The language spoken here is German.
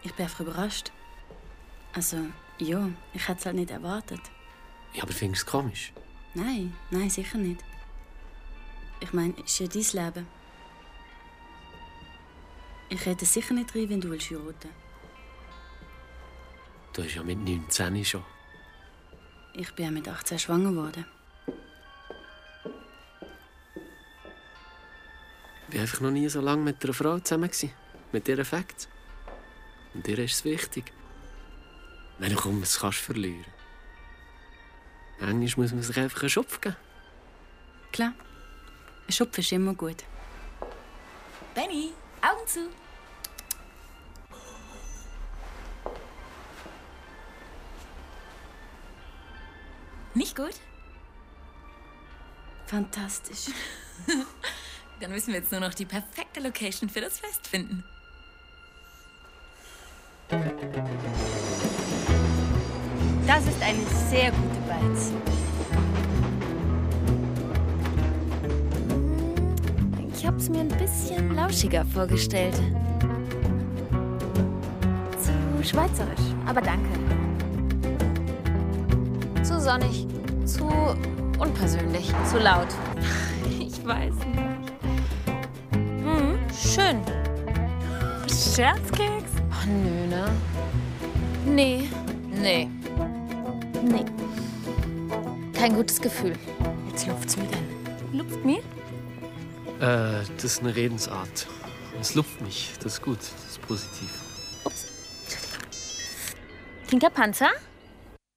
Ich bin einfach überrascht. Also, ja, ich hätte es halt nicht erwartet. Ja, aber findest du es komisch? Nein, sicher nicht. Ich meine, es ist ja dein Leben. Ich hätte sicher nicht rein, wenn du heiraten willst. Du bist ja mit 19 schon. Ich bin ja mit 18 schwanger geworden. Ich war einfach noch nie so lange mit einer Frau zusammen. Mit ihr Effekt. Und dir ist es wichtig. Wenn du es kannst verlieren. Manchmal muss man sich einfach einen Schopf geben. Klar. Ein Schopf ist immer gut. Benny, Augen zu. Nicht gut? Fantastisch. Dann müssen wir jetzt nur noch die perfekte Location für das Fest finden. Das ist eine sehr gute Beiz. Ich hab's mir ein bisschen lauschiger vorgestellt. Zu schweizerisch, aber danke. Zu sonnig, zu unpersönlich, zu laut. Ich weiß nicht. Schön. Scherzkeks? Oh, nö, ne? Nee. Kein gutes Gefühl. Jetzt lupft's mir denn. Lupft mir? Das ist eine Redensart. Es lupft mich. Das ist gut. Das ist positiv. Ups. Pinker Panzer?